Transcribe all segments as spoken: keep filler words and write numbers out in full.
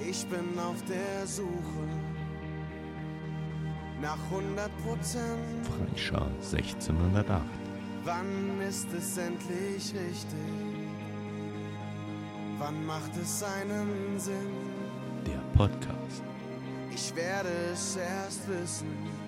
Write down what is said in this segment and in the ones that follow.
Ich bin auf der Suche nach hundert Prozent. Freischar sechzehnhundertacht. Wann ist es endlich richtig? Wann macht es einen Sinn? Der Podcast. Ich werde es erst wissen,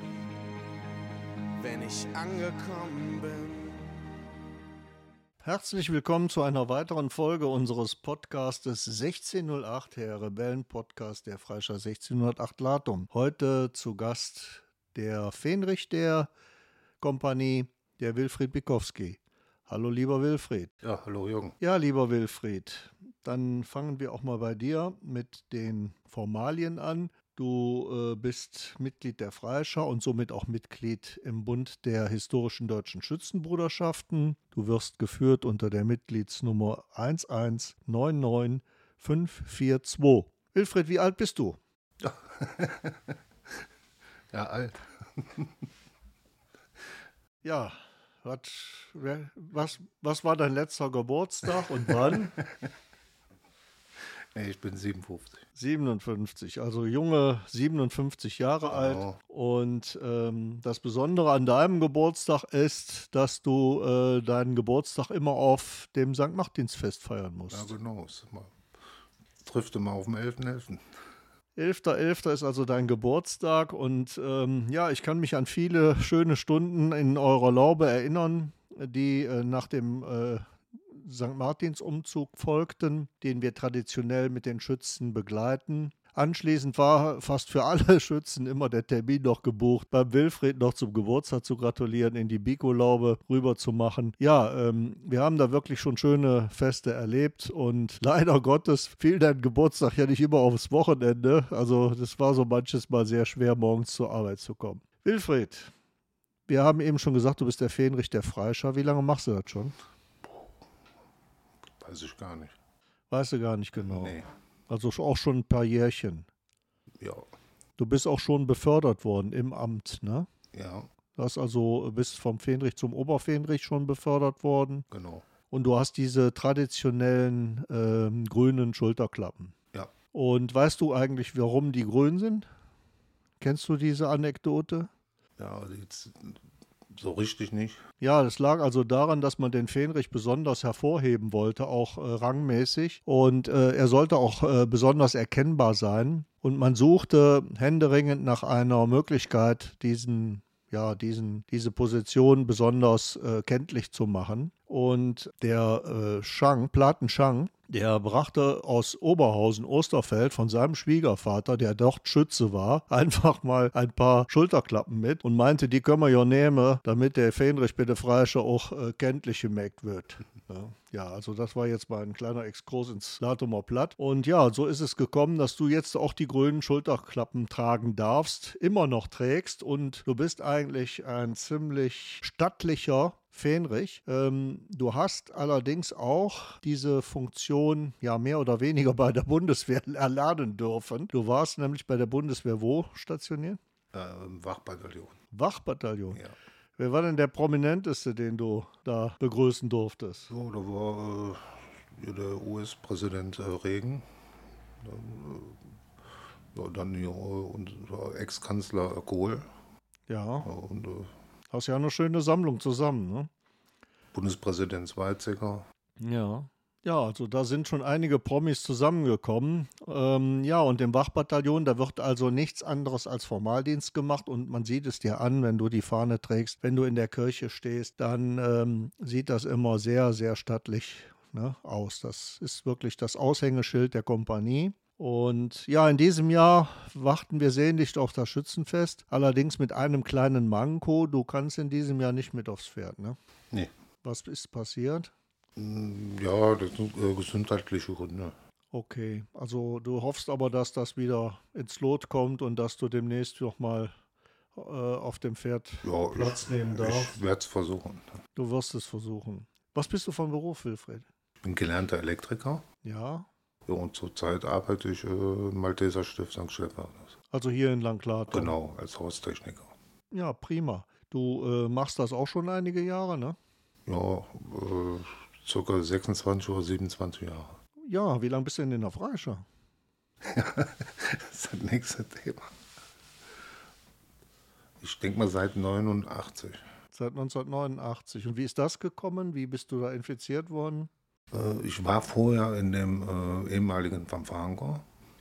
wenn ich angekommen bin. Herzlich willkommen zu einer weiteren Folge unseres Podcastes sechzehnhundertacht, der Rebellen-Podcast der Freischar sechzehnhundertacht Latum. Heute zu Gast der Fähnrich der Kompanie, der Wilfried Bikowski. Hallo lieber Wilfried. Ja, hallo Jürgen. Ja, lieber Wilfried, dann fangen wir auch mal bei dir mit den Formalien an. Du äh, bist Mitglied der Freischar und somit auch Mitglied im Bund der historischen deutschen Schützenbruderschaften. Du wirst geführt unter der Mitgliedsnummer eins eins neun neun fünf vier zwei. Wilfried, wie alt bist du? Ja, alt. Ja, wat, was, was war dein letzter Geburtstag und wann? Nee, ich bin siebenundfünfzig. siebenundfünfzig, also junge siebenundfünfzig Jahre Genau. alt. Und ähm, das Besondere an deinem Geburtstag ist, dass du äh, deinen Geburtstag immer auf dem Sankt Martinsfest feiern musst. Ja, genau. Es mal, trifft immer auf dem elften elften elfter elfter ist also dein Geburtstag und ähm, ja, ich kann mich an viele schöne Stunden in eurer Laube erinnern, die äh, nach dem äh, Sankt Martins-Umzug folgten, den wir traditionell mit den Schützen begleiten. Anschließend war fast für alle Schützen immer der Termin noch gebucht, beim Wilfried noch zum Geburtstag zu gratulieren, in die Biko-Laube rüber zu machen. Ja, ähm, wir haben da wirklich schon schöne Feste erlebt und leider Gottes fiel dein Geburtstag ja nicht immer aufs Wochenende. Also das war so manches Mal sehr schwer, morgens zur Arbeit zu kommen. Wilfried, wir haben eben schon gesagt, du bist der Fähnrich der Freischar. Wie lange machst du das schon? Weiß ich gar nicht. Weißt du gar nicht genau. Nee. Also auch schon ein paar Jährchen. Ja. Du bist auch schon befördert worden im Amt, ne? Ja, Du hast also, bist vom Fähnrich zum Oberfähnrich schon befördert worden. genau. Und du hast diese traditionellen ähm, grünen Schulterklappen. Ja. Und weißt du eigentlich, warum die grün sind? Kennst du diese Anekdote? Ja, also jetzt so richtig nicht. Ja, das lag also daran, dass man den Fähnrich besonders hervorheben wollte, auch äh, rangmäßig. Und äh, er sollte auch äh, besonders erkennbar sein. Und man suchte händeringend nach einer Möglichkeit, diesen, ja, diesen, diese Position besonders äh, kenntlich zu machen. Und der äh, Schang, Platen Schang, der brachte aus Oberhausen, Osterfeld, von seinem Schwiegervater, der dort Schütze war, einfach mal ein paar Schulterklappen mit und meinte, die können wir ja nehmen, damit der Fähnrich bei der Freischar auch äh, kenntlich gemerkt wird. Ja. Ja, also das war jetzt mal ein kleiner Exkurs ins Latumer Platt. Und ja, so ist es gekommen, dass du jetzt auch die grünen Schulterklappen tragen darfst, immer noch trägst und du bist eigentlich ein ziemlich stattlicher Fähnrich. Ähm, du hast allerdings auch diese Funktion ja mehr oder weniger bei der Bundeswehr erlernen dürfen. Du warst nämlich bei der Bundeswehr wo stationiert? Äh, im Wachbataillon. Wachbataillon. Ja. Wer war denn der Prominenteste, den du da begrüßen durftest? So, da war äh, hier der U S-Präsident äh, Reagan. Dann, äh, ja, dann hier äh, unser Ex-Kanzler äh, Kohl. Ja, Ja, und äh, hast ja eine schöne Sammlung zusammen, ne? Bundespräsident Weizsäcker. Ja. Ja, also da sind schon einige Promis zusammengekommen. Ähm, ja, und im Wachbataillon, da wird also nichts anderes als Formaldienst gemacht und man sieht es dir an, wenn du die Fahne trägst, wenn du in der Kirche stehst, dann ähm, sieht das immer sehr, sehr stattlich, ne, aus. Das ist wirklich das Aushängeschild der Kompanie. Und ja, in diesem Jahr warten wir sehnlich auf das Schützenfest, allerdings mit einem kleinen Manko. Du kannst in diesem Jahr nicht mit aufs Pferd, ne? Nee. Was ist passiert? Ja, das sind äh, gesundheitliche Gründe. Okay, also du hoffst aber, dass das wieder ins Lot kommt und dass du demnächst nochmal äh, auf dem Pferd Ja, Platz ich, nehmen darfst. ich werde es versuchen. Du wirst es versuchen. Was bist du von Beruf, Wilfried? Ich bin gelernter Elektriker. Ja, Ja, und zurzeit arbeite ich äh, im Malteser Stift Sankt Stephanus. also hier in Langlater. Genau, als Haustechniker. Ja, prima. Du äh, machst das auch schon einige Jahre, ne? Ja, äh, circa sechsundzwanzig oder siebenundzwanzig Jahre. Ja, wie lange bist du denn in der Freischar? Das ist das nächste Thema. Ich denke mal seit neunundachtzig. Seit neunzehnhundertneunundachtzig. Und wie ist das gekommen? Wie bist du da infiziert worden? Äh, ich war vorher in dem äh, ehemaligen Fanfarenchor.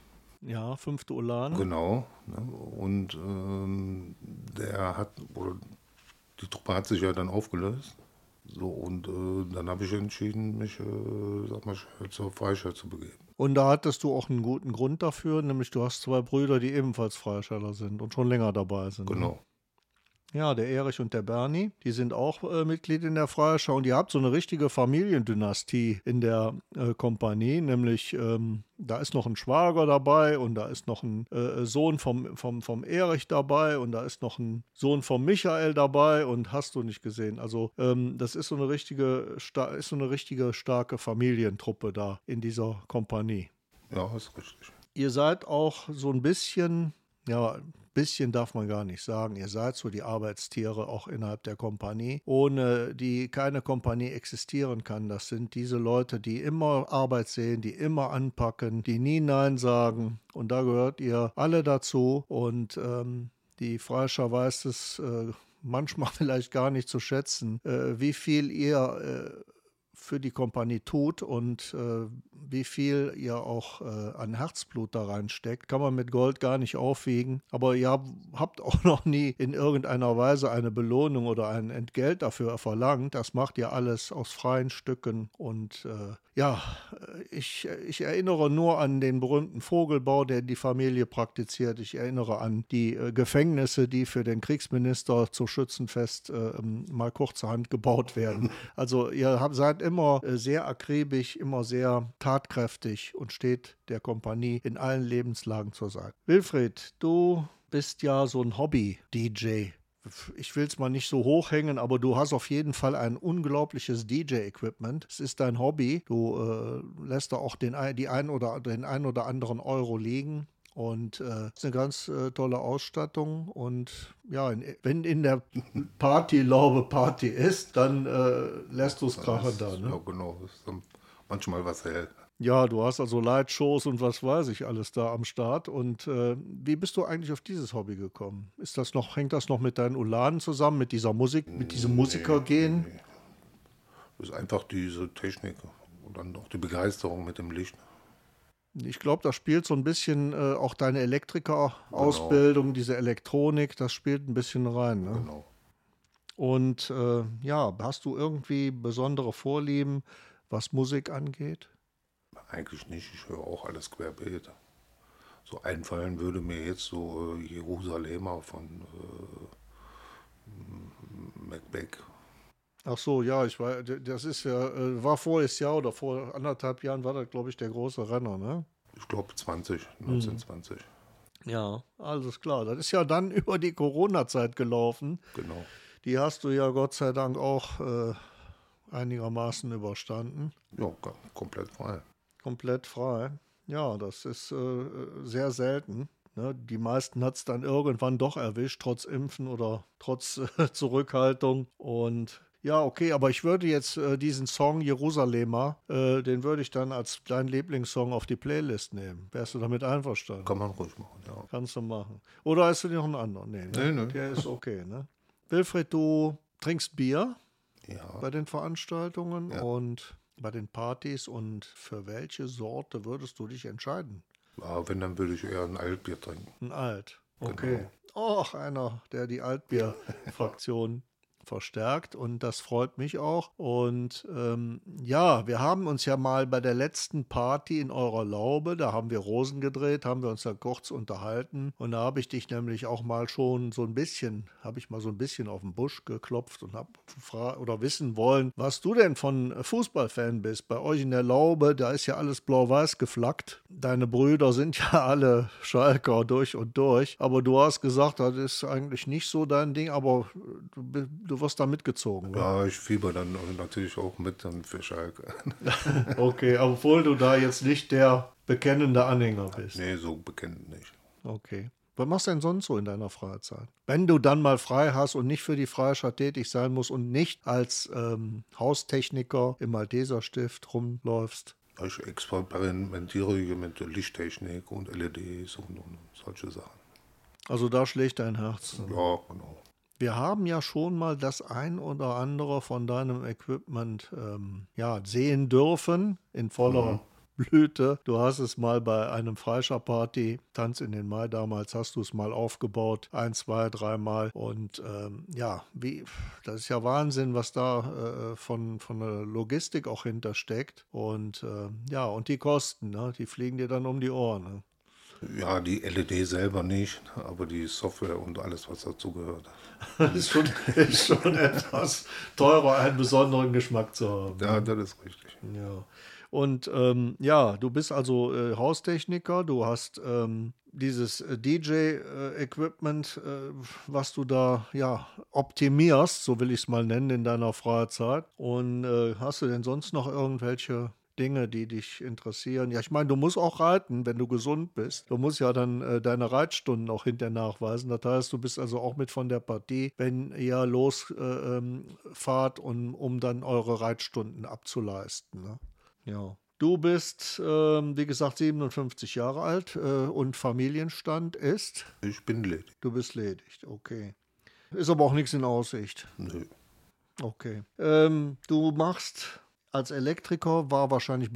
Ja, fünfte Ulan. Genau. Ne? Und ähm, der hat, oder die Truppe hat sich ja dann aufgelöst. So, und äh, dann habe ich entschieden, mich äh, sag mal, zur Freischärler zu begeben. Und da hattest du auch einen guten Grund dafür, nämlich du hast zwei Brüder, die ebenfalls Freischärler sind und schon länger dabei sind. Genau. Ne? Ja, der Erich und der Bernie, die sind auch äh, Mitglied in der Freischar und ihr habt so eine richtige Familiendynastie in der äh, Kompanie, nämlich ähm, da ist noch ein Schwager dabei und da ist noch ein äh, Sohn vom, vom, vom Erich dabei und da ist noch ein Sohn vom Michael dabei und hast du nicht gesehen. Also ähm, das ist so eine richtige, sta- ist so eine richtige starke Familientruppe da in dieser Kompanie. Ja, ist richtig. Ihr seid auch so ein bisschen, ja, ein bisschen darf man gar nicht sagen, ihr seid so die Arbeitstiere auch innerhalb der Kompanie, ohne die keine Kompanie existieren kann. Das sind diese Leute, die immer Arbeit sehen, die immer anpacken, die nie Nein sagen. Und da gehört ihr alle dazu. Und ähm, die Freischar weiß es äh, manchmal vielleicht gar nicht zu schätzen, äh, wie viel ihr äh, für die Kompanie tut und äh, wie viel ihr auch äh, an Herzblut da reinsteckt, kann man mit Gold gar nicht aufwiegen. Aber ihr hab, habt auch noch nie in irgendeiner Weise eine Belohnung oder ein Entgelt dafür verlangt. Das macht ihr alles aus freien Stücken. Und äh, ja, ich, ich erinnere nur an den berühmten Vogelbau, der die Familie praktiziert. Ich erinnere an die äh, Gefängnisse, die für den Kriegsminister zu Schützenfest äh, mal kurzerhand gebaut werden. Also ihr habt, seid immer äh, sehr akribisch, immer sehr tatkräftig und steht der Kompanie in allen Lebenslagen zur Seite. Wilfried, du bist ja so ein Hobby-D J. Ich will es mal nicht so hochhängen, aber du hast auf jeden Fall ein unglaubliches D J-Equipment. Es ist dein Hobby. Du äh, lässt da auch den, die ein oder, den ein oder anderen Euro liegen. Und es äh, ist eine ganz äh, tolle Ausstattung. Und ja, in, wenn in der Partylaube Party ist, dann äh, lässt du es krachen da. Ne? Ja, genau. Das ist dann manchmal was hell. Ja, du hast also Lightshows und was weiß ich alles da am Start. Und äh, wie bist du eigentlich auf dieses Hobby gekommen? Ist das noch, hängt das noch mit deinen Ulanen zusammen, mit dieser Musik, mit diesem Musikergehen? Nee. Das ist einfach diese Technik und dann auch die Begeisterung mit dem Licht. Ich glaube, das spielt so ein bisschen äh, auch deine Elektrikerausbildung, genau. Diese Elektronik, das spielt ein bisschen rein. Ne? Genau. Und äh, ja, hast du irgendwie besondere Vorlieben, was Musik angeht? Eigentlich nicht, ich höre auch alles querbeet. So einfallen würde mir jetzt so äh, Jerusalemer von äh, Macbeth. Ach so, ja, ich war, das ist ja, äh, war voriges Jahr oder vor anderthalb Jahren war das, glaube ich, der große Renner, ne? Ich glaube zwanzig, neunzehnhundertzwanzig. Hm. Ja, alles klar. Das ist ja dann über die Corona-Zeit gelaufen. Genau. Die hast du ja Gott sei Dank auch äh, einigermaßen überstanden. Ja, komplett frei. Komplett frei. Ja, das ist äh, sehr selten. Ne? Die meisten hat es dann irgendwann doch erwischt, trotz Impfen oder trotz äh, Zurückhaltung. Und ja, okay, aber ich würde jetzt äh, diesen Song Jerusalemer, äh, den würde ich dann als deinen Lieblingssong auf die Playlist nehmen. Wärst du damit einverstanden? Kann man ruhig machen, ja. Kannst du machen. Oder hast du noch einen anderen? Nee, ne? Nee, nee. Der ist okay, ne? Wilfried, du trinkst Bier Ja. bei den Veranstaltungen Ja. und bei den Partys, und für welche Sorte würdest du dich entscheiden? Ja, wenn, dann würde ich eher ein Altbier trinken. Ein Alt. Okay. Och, einer, der die Altbier-Fraktion verstärkt, und das freut mich auch. Und ähm, ja, wir haben uns ja mal bei der letzten Party in eurer Laube, da haben wir Rosen gedreht, haben wir uns da kurz unterhalten, und da habe ich dich nämlich auch mal schon so ein bisschen, habe ich mal so ein bisschen auf den Busch geklopft und habe oder wissen wollen, was du denn von Fußballfan bist. Bei euch in der Laube, da ist ja alles blau-weiß geflaggt. Deine Brüder sind ja alle Schalker durch und durch, aber du hast gesagt, das ist eigentlich nicht so dein Ding, aber du, du wirst da mitgezogen. Ja, ich fieber dann natürlich auch mit dann für Schalke. Okay, obwohl du da jetzt nicht der bekennende Anhänger bist. Nee, so bekennt nicht. Okay. Was machst du denn sonst so in deiner Freizeit? Wenn du dann mal frei hast und nicht für die Freischar tätig sein musst und nicht als ähm, Haustechniker im Malteserstift rumläufst. Ich experimentiere mit Lichttechnik und L E Ds und, und solche Sachen. Also da schlägt dein Herz. Ja, genau. Wir haben ja schon mal das ein oder andere von deinem Equipment ähm, ja, sehen dürfen in voller Mhm. Blüte. Du hast es mal bei einem Freischer-Party, Tanz in den Mai damals, hast du es mal aufgebaut, ein, zwei, dreimal. Und ähm, ja, wie, das ist ja Wahnsinn, was da äh, von, von der Logistik auch hintersteckt. Und äh, ja, und die Kosten, ne? Die fliegen dir dann um die Ohren. Ne? Ja, die L E D selber nicht, aber die Software und alles, was dazu gehört. Das ist schon, ist schon etwas teurer, einen besonderen Geschmack zu haben. Ja, das ist richtig. Ja. Und ähm, ja, du bist also äh, Haustechniker, du hast ähm, dieses äh, D J-Equipment, äh, was du da ja optimierst, so will ich es mal nennen, in deiner Freizeit. Und äh, hast du denn sonst noch irgendwelche Dinge, die dich interessieren? Ja, ich meine, du musst auch reiten, wenn du gesund bist. Du musst ja dann äh, deine Reitstunden auch hinterher nachweisen. Das heißt, du bist also auch mit von der Partie, wenn ihr losfahrt, äh, ähm, fahrt, um, um dann eure Reitstunden abzuleisten. Ne? Ja. Du bist, ähm, wie gesagt, siebenundfünfzig Jahre alt äh, und Familienstand ist? Ich bin ledig. Du bist ledig, okay. Ist aber auch nichts in Aussicht. Nö. Okay. Ähm, du machst als Elektriker, war wahrscheinlich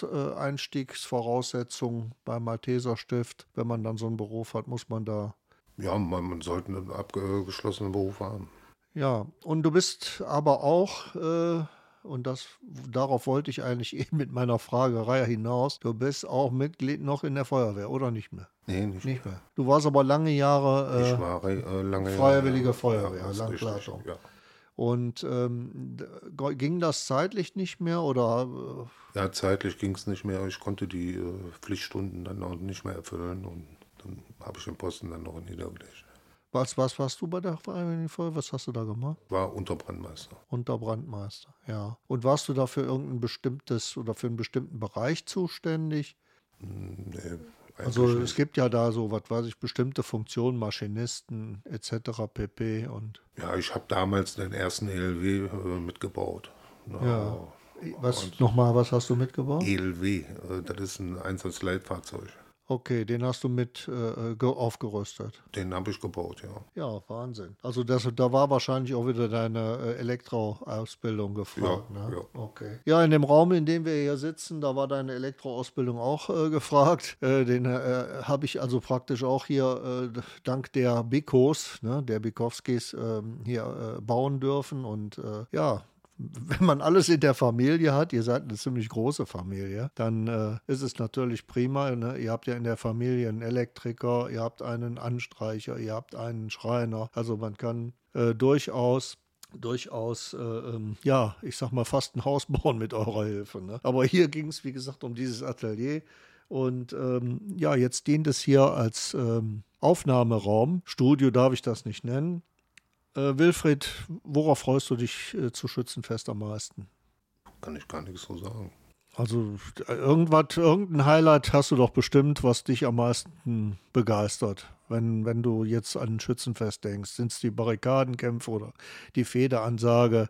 Berufseinstiegsvoraussetzung beim Malteser Stift. Wenn man dann so einen Beruf hat, muss man da. Ja, man, man sollte einen abgeschlossenen Beruf haben. Ja, und du bist aber auch, äh, und das, darauf wollte ich eigentlich eben mit meiner Fragerei hinaus, du bist auch Mitglied noch in der Feuerwehr, oder nicht mehr? Nee, nicht, Nicht mehr. Du warst aber lange Jahre äh, Ich war äh, lange Freiwillige Jahre- Feuerwehr, ja, das ist Langleitung. richtig, Ja. Und ähm, d- ging das zeitlich nicht mehr oder äh, ja, zeitlich ging es nicht mehr. Ich konnte die äh, Pflichtstunden dann auch nicht mehr erfüllen und dann habe ich den Posten dann noch niedergelegt. was, was warst du bei der Freiwilligen Feuerwehr? Was hast du da gemacht? War Unterbrandmeister. Unterbrandmeister, ja. Und warst du da für irgendein bestimmtes oder für einen bestimmten Bereich zuständig? Hm, Nee, eigentlich Also es nicht. gibt ja da so, was weiß ich, bestimmte Funktionen, Maschinisten et cetera pp. Und Ja, ich habe damals den ersten E L W äh, mitgebaut. Na, ja. Was und nochmal, was hast du mitgebracht? E L W, äh, das ist ein Einsatzleitfahrzeug. Okay, den hast du mit äh, ge- aufgerüstet. Den habe ich gebaut, ja. Ja, Wahnsinn. Also das, da war wahrscheinlich auch wieder deine äh, Elektroausbildung gefragt. Ja, ne? ja. Okay. Ja, in dem Raum, in dem wir hier sitzen, da war deine Elektroausbildung auch äh, gefragt. Äh, den äh, habe ich also praktisch auch hier äh, dank der Bikos, ne, der Bikowskis, ähm, hier äh, bauen dürfen. Und äh, ja, wenn man alles in der Familie hat, ihr seid eine ziemlich große Familie, dann äh, ist es natürlich prima. Ne? Ihr habt ja in der Familie einen Elektriker, ihr habt einen Anstreicher, ihr habt einen Schreiner. Also man kann äh, durchaus durchaus, äh, ähm, ja, ich sag mal, fast ein Haus bauen mit eurer Hilfe. Ne? Aber hier ging es, wie gesagt, um dieses Atelier. Und ähm, ja, jetzt dient es hier als ähm, Aufnahmeraum. Studio darf ich das nicht nennen. Äh, Wilfried, worauf freust du dich äh, zu Schützenfest am meisten? Kann ich gar nichts so sagen. Also äh, irgendwas, irgendein Highlight hast du doch bestimmt, was dich am meisten begeistert, wenn, wenn du jetzt an ein Schützenfest denkst. Sind es die Barrikadenkämpfe oder die Federansage?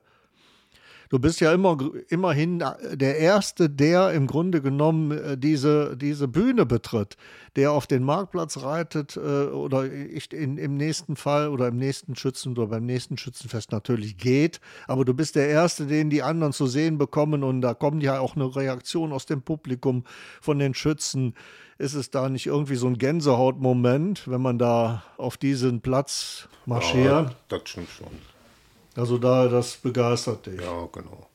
Du bist ja immer, immerhin der Erste, der im Grunde genommen äh, diese, diese Bühne betritt, der auf den Marktplatz reitet äh, oder ich in, im nächsten Fall oder im nächsten Schützen oder beim nächsten Schützenfest natürlich geht. Aber du bist der Erste, den die anderen zu sehen bekommen und da kommt ja auch eine Reaktion aus dem Publikum von den Schützen. Ist es da nicht irgendwie so ein Gänsehautmoment, wenn man da auf diesen Platz marschiert? Ja, das stimmt schon. Also da, das begeistert dich. Ja, genau.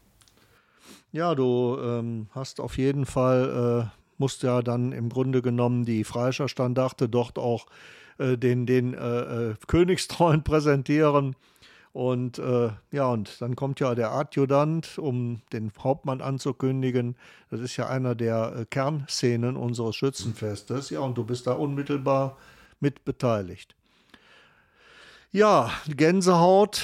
Ja, du ähm, hast auf jeden Fall, äh, musst ja dann im Grunde genommen die Freischer Standarte dort auch äh, den, den äh, äh, Königstreuen präsentieren. Und äh, ja, und dann kommt ja der Adjutant, um den Hauptmann anzukündigen. Das ist ja einer der äh, Kernszenen unseres Schützenfestes. Ja, und du bist da unmittelbar mit beteiligt. Ja, Gänsehaut.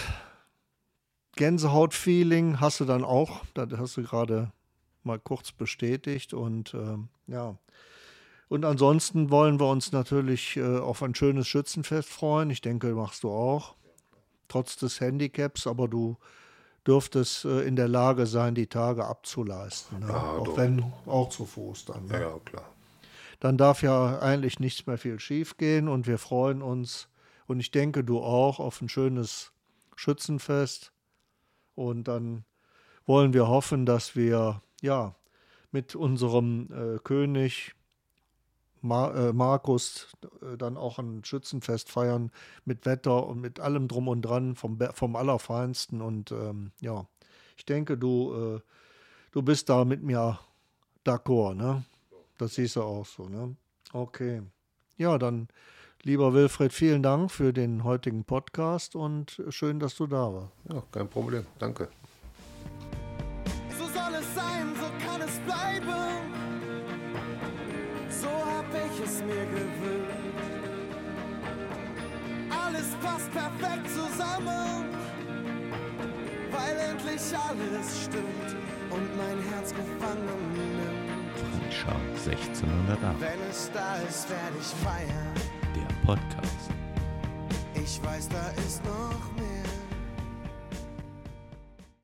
Gänsehaut-Feeling hast du dann auch, das hast du gerade mal kurz bestätigt und ähm, ja. Und ansonsten wollen wir uns natürlich äh, auf ein schönes Schützenfest freuen. Ich denke, machst du auch, trotz des Handicaps, aber du, dürftest äh, in der Lage sein, die Tage abzuleisten. Ne? Ja, auch doch, wenn, auch zu Fuß dann. Ne? Ja, ja, klar. Dann darf ja eigentlich nichts mehr viel schief gehen und wir freuen uns, und ich denke, du auch, auf ein schönes Schützenfest. Und dann wollen wir hoffen, dass wir ja mit unserem äh, König Mar- äh, Markus äh, dann auch ein Schützenfest feiern mit Wetter und mit allem drum und dran vom, Be- vom Allerfeinsten. Und ähm, ja, ich denke, du, äh, du bist da mit mir d'accord, ne? Das siehst du auch so, ne? Okay. Ja, dann, lieber Wilfried, vielen Dank für den heutigen Podcast und schön, dass du da warst. Ja, kein Problem. Danke. So soll es sein, so kann es bleiben. So hab ich es mir gewöhnt. Alles passt perfekt zusammen, weil endlich alles stimmt und mein Herz gefangen nimmt. Frischer sechzehnhundertacht, Wenn es da ist, werde ich feiern. der Podcast. Ich weiß, da ist noch mehr.